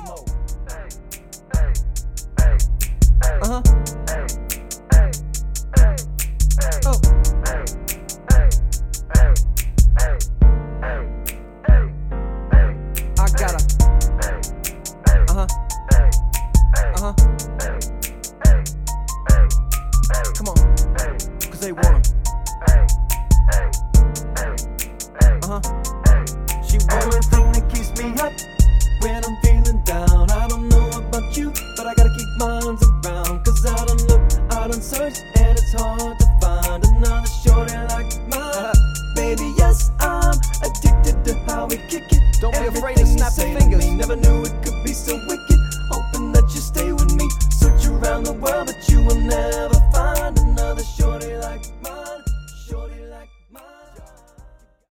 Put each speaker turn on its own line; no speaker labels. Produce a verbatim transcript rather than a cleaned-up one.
smoke.
Uh-huh. Oh. I gotta. Uh-huh. Uh-huh. Come on. Cause they want 'em. Uh-huh. She one thing that keeps me up when I'm feeling down. I don't know about you, but I gotta keep my arms around. Cause I done look, I done search, and it's hard to find another shorty like mine. Uh-huh. Baby, yes, I'm addicted to how we kick it.
Don't be afraid to snap your fingers.
Never knew